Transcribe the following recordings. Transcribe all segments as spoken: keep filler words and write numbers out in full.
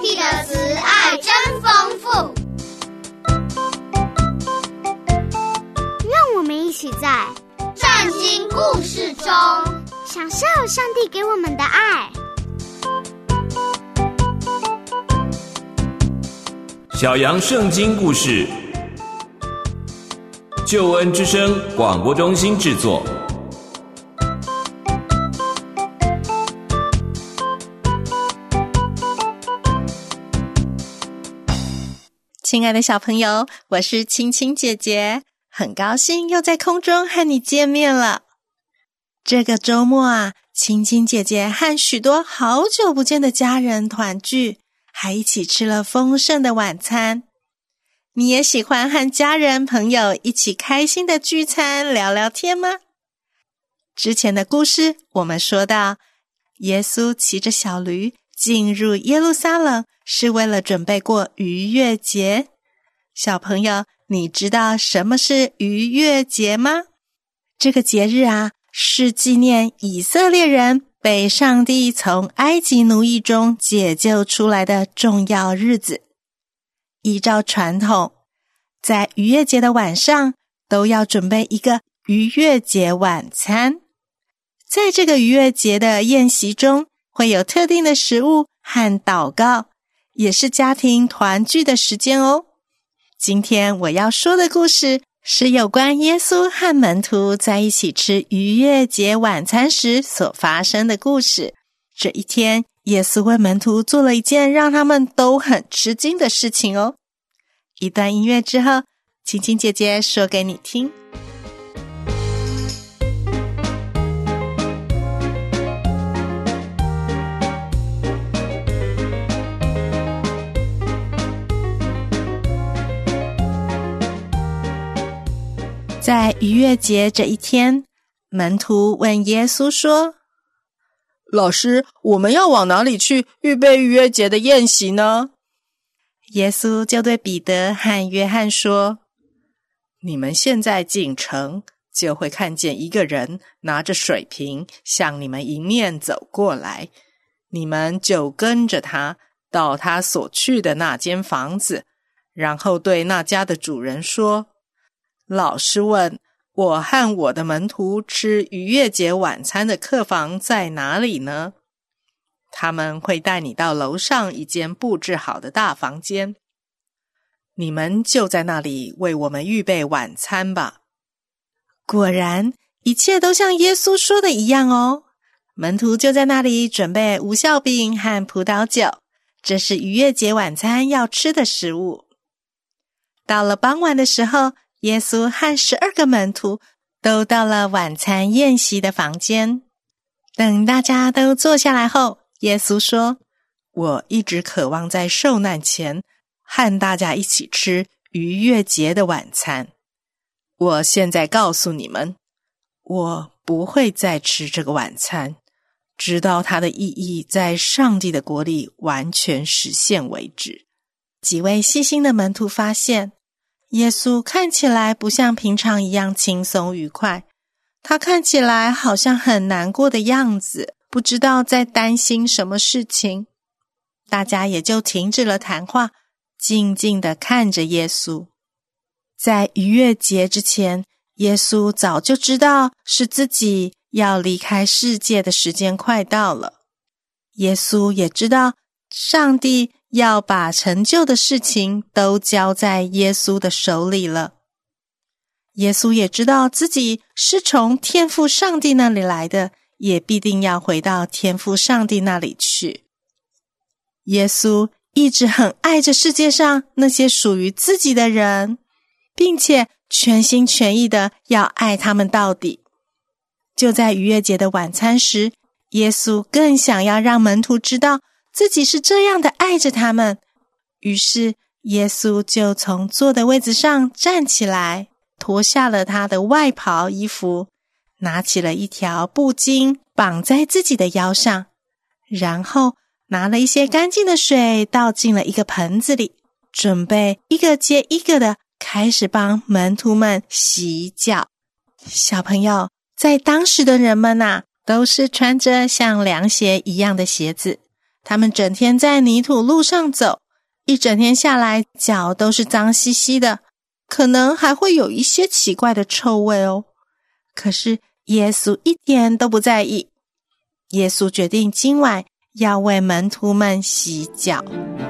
帝的慈爱真丰富。 让我们一起在圣经故事中享受上帝给我们的爱。 小羊圣经故事，救恩之声广播中心制作。 亲爱的小朋友，我是青青姐姐，很高兴又在空中和你见面了。这个周末啊，青青姐姐和许多好久不见的家人团聚，还一起吃了丰盛的晚餐。你也喜欢和家人朋友一起开心的聚餐聊聊天吗？之前的故事我们说到，耶稣骑着小驴进入耶路撒冷，是为了准备过逾越节。小朋友，你知道什么是逾越节吗？这个节日啊，是纪念以色列人被上帝从埃及奴役中解救出来的重要日子。依照传统，在逾越节的晚上都要准备一个逾越节晚餐。在这个逾越节的宴席中，会有特定的食物和祷告，也是家庭团聚的时间哦。今天我要说的故事是有关耶稣和门徒在一起吃逾越节晚餐时所发生的故事。这一天，耶稣为门徒做了一件让他们都很吃惊的事情哦。一段音乐之后，青青姐姐说给你听。在逾越节这一天，门徒问耶稣说： 老师，我们要往哪里去预备逾越节的宴席呢？ 耶稣就对彼得和约翰说： 你们现在进城，就会看见一个人拿着水瓶向你们迎面走过来，你们就跟着他到他所去的那间房子，然后对那家的主人说：老师问，我和我的门徒吃逾越节晚餐的客房在哪里呢？他们会带你到楼上一间布置好的大房间，你们就在那里为我们预备晚餐吧。 果然，一切都像耶稣说的一样哦。门徒就在那里准备无酵饼和葡萄酒，这是逾越节晚餐要吃的食物。到了傍晚的时候，耶稣和十二个门徒都到了晚餐宴席的房间。等大家都坐下来后，耶稣说： 我一直渴望在受难前和大家一起吃逾越节的晚餐。我现在告诉你们，我不会再吃这个晚餐，直到它的意义在上帝的国里完全实现为止。 几位细心的门徒发现，耶稣看起来不像平常一样轻松愉快，他看起来好像很难过的样子，不知道在担心什么事情。大家也就停止了谈话，静静地看着耶稣。在逾越节之前，耶稣早就知道是自己要离开世界的时间快到了。耶稣也知道上帝要把成就的事情都交在耶稣的手里了。耶稣也知道自己是从天父上帝那里来的，也必定要回到天父上帝那里去。耶稣一直很爱着世界上那些属于自己的人，并且全心全意的要爱他们到底。就在逾越节的晚餐时，耶稣更想要让门徒知道自己是这样的爱着他们。于是耶稣就从坐的位子上站起来，脱下了他的外袍衣服，拿起了一条布巾绑在自己的腰上，然后拿了一些干净的水倒进了一个盆子里，准备一个接一个的开始帮门徒们洗脚。小朋友，在当时的人们啊，都是穿着像凉鞋一样的鞋子， 他们整天在泥土路上走，一整天下来，脚都是脏兮兮的，可能还会有一些奇怪的臭味哦。可是耶稣一点都不在意。耶稣决定今晚要为门徒们洗脚。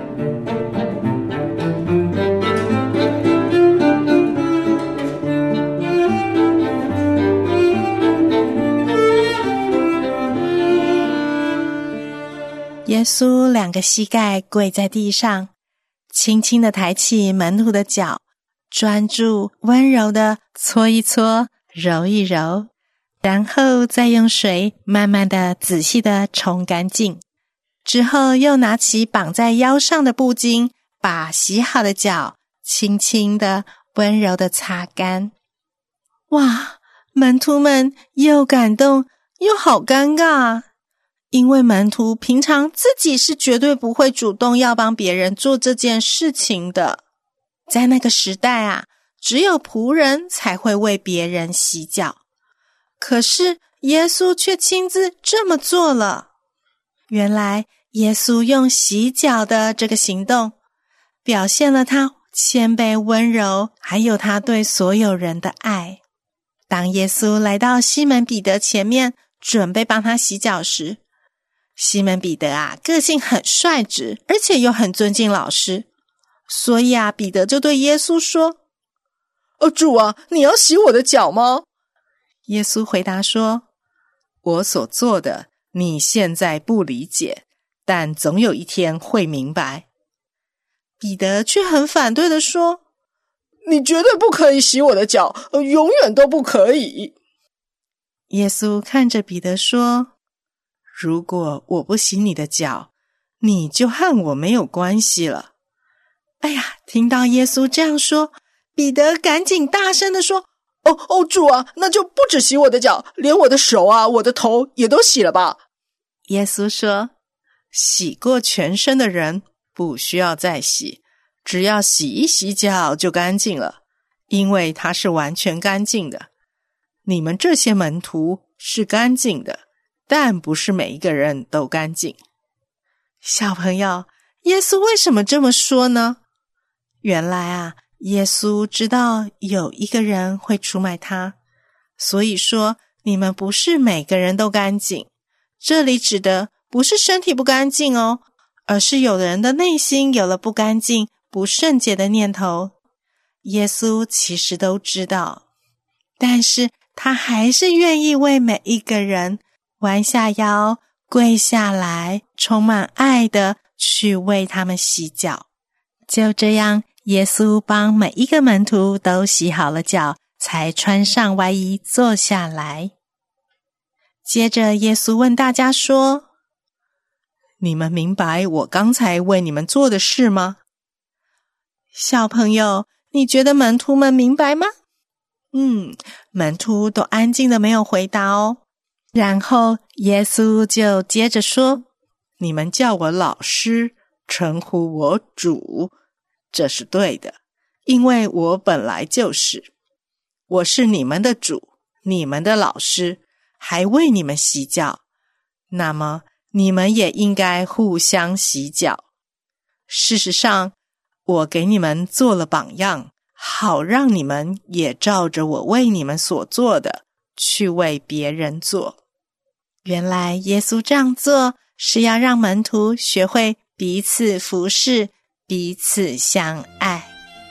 耶稣两个膝盖跪在地上，轻轻地抬起门徒的脚，专注温柔地搓一搓，揉一揉，然后再用水慢慢地仔细地冲干净。之后又拿起绑在腰上的布巾，把洗好的脚轻轻地温柔地擦干。哇，门徒们又感动又好尴尬啊！因为门徒平常自己是绝对不会主动要帮别人做这件事情的。在那个时代啊，只有仆人才会为别人洗脚。可是耶稣却亲自这么做了。原来耶稣用洗脚的这个行动，表现了他谦卑温柔，还有他对所有人的爱。当耶稣来到西门彼得前面，准备帮他洗脚时，西门彼得啊，个性很率直，而且又很尊敬老师，所以啊，彼得就对耶稣说：“ 哦，主啊，你要洗我的脚吗？” 耶稣回答说：“ 我所做的，你现在不理解，但总有一天会明白。” 彼得却很反对的说：“ 你绝对不可以洗我的脚，永远都不可以。” 耶稣看着彼得说：“ 如果我不洗你的脚，你就和我没有关系了。” 哎呀，听到耶稣这样说，彼得赶紧大声地说：“ 哦哦，主啊，那就不只洗我的脚，连我的手啊，我的头也都洗了吧。” 耶稣说：“ 洗过全身的人不需要再洗，只要洗一洗脚就干净了，因为他是完全干净的。你们这些门徒是干净的，但不是每一个人都干净。” 小朋友，耶稣为什么这么说呢？原来啊，耶稣知道有一个人会出卖他，所以说你们不是每个人都干净。这里指的不是身体不干净哦，而是有的人的内心有了不干净、不圣洁的念头。耶稣其实都知道，但是他还是愿意为每一个人弯下腰、跪下来，充满爱的去为他们洗脚。就这样，耶稣帮每一个门徒都洗好了脚，才穿上外衣坐下来。接着耶稣问大家说：“ 你们明白我刚才为你们做的事吗？” 小朋友，你觉得门徒们明白吗？嗯，门徒都安静的没有回答哦。然后耶稣就接着说：“ 你们叫我老师，称呼我主，这是对的，因为我本来就是。我是你们的主，你们的老师，还为你们洗脚。那么你们也应该互相洗脚。事实上，我给你们做了榜样，好让你们也照着我为你们所做的，去为别人做。” 原来耶稣这样做是要让门徒学会彼此服侍，彼此相爱。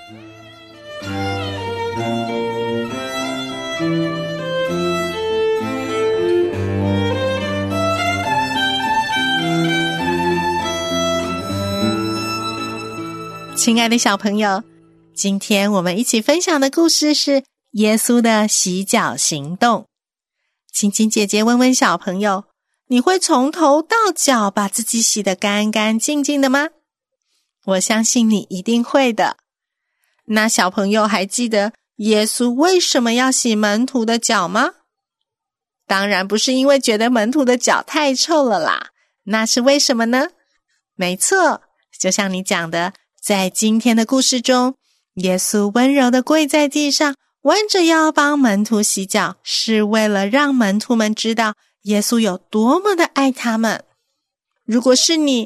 亲爱的小朋友，今天我们一起分享的故事是耶稣的洗脚行动。青青姐姐问问小朋友，你会从头到脚把自己洗得干干净净的吗？我相信你一定会的。那小朋友还记得耶稣为什么要洗门徒的脚吗？当然不是因为觉得门徒的脚太臭了啦，那是为什么呢？没错，就像你讲的，在今天的故事中，耶稣温柔地跪在地上，弯着腰帮门徒洗脚，是为了让门徒们知道耶稣有多么的爱他们。如果是你，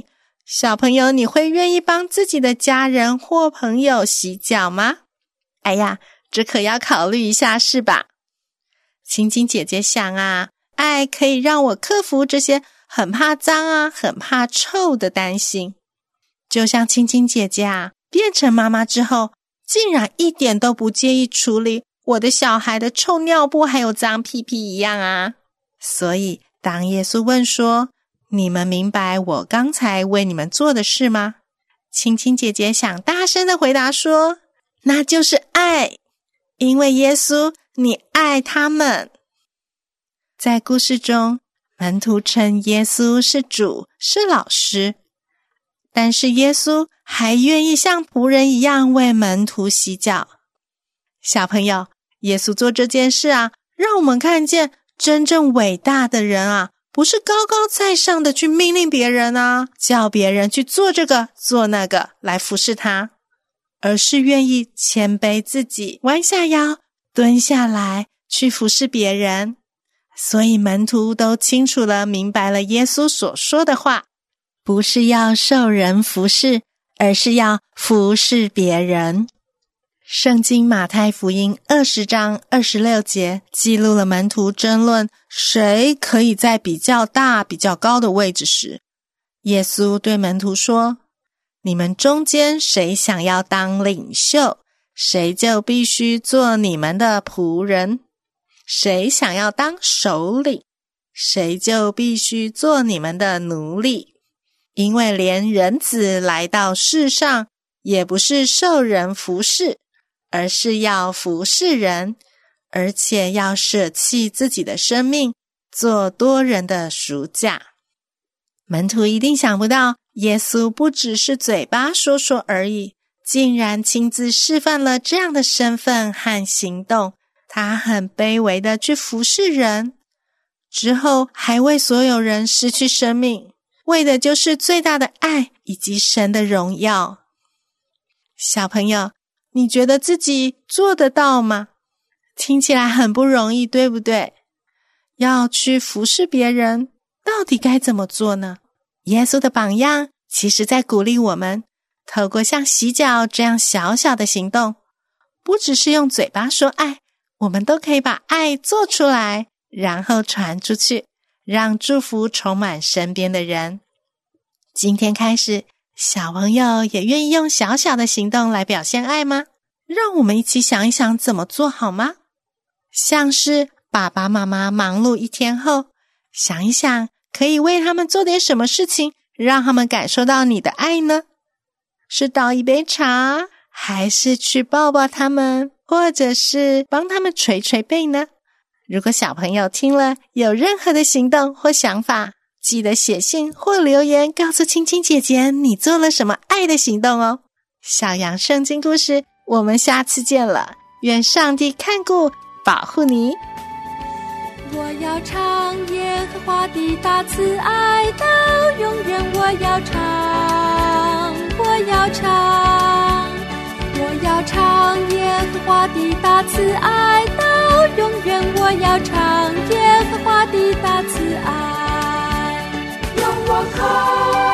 小朋友，你会愿意帮自己的家人或朋友洗脚吗？哎呀，这可要考虑一下是吧？青青姐姐想啊，爱可以让我克服这些很怕脏啊、很怕臭的担心。就像青青姐姐啊，变成妈妈之后，竟然一点都不介意处理我的小孩的臭尿布还有脏屁屁一样啊。所以当耶稣问说，你们明白我刚才为你们做的事吗？青青姐姐想大声的回答说，那就是爱，因为耶稣你爱他们。在故事中，门徒称耶稣是主，是老师，但是耶稣还愿意像仆人一样为门徒洗脚。小朋友，耶稣做这件事啊，让我们看见真正伟大的人啊，不是高高在上的去命令别人啊，叫别人去做这个做那个来服侍他，而是愿意谦卑自己，弯下腰，蹲下来去服侍别人。所以门徒都清楚了明白了耶稣所说的话，不是要受人服侍，而是要服侍别人。圣经马太福音二十章二十六节记录了门徒争论谁可以在比较大比较高的位置时，耶稣对门徒说，你们中间谁想要当领袖，谁就必须做你们的仆人，谁想要当首领，谁就必须做你们的奴隶。因为连人子来到世上，也不是受人服侍，而是要服侍人，而且要舍弃自己的生命，做多人的赎价。门徒一定想不到，耶稣不只是嘴巴说说而已，竟然亲自示范了这样的身份和行动。他很卑微的去服侍人，之后还为所有人失去生命，为的就是最大的爱以及神的荣耀。小朋友，你觉得自己做得到吗？听起来很不容易，对不对？要去服侍别人，到底该怎么做呢？耶稣的榜样其实在鼓励我们，透过像洗脚这样小小的行动，不只是用嘴巴说爱，我们都可以把爱做出来，然后传出去，让祝福充满身边的人。今天开始，小朋友也愿意用小小的行动来表现爱吗？让我们一起想一想怎么做好吗？像是爸爸妈妈忙碌一天后，想一想可以为他们做点什么事情，让他们感受到你的爱呢？是倒一杯茶，还是去抱抱他们，或者是帮他们捶捶背呢？如果小朋友听了有任何的行动或想法，记得写信或留言告诉青青姐姐你做了什么爱的行动哦。小羊圣经故事，我们下次见了，愿上帝看顾保护你。 我要唱耶和华的大慈爱到永远，我要唱，我要唱，我要唱耶和华的大慈爱到永远，我要唱耶和华的大慈爱。让我看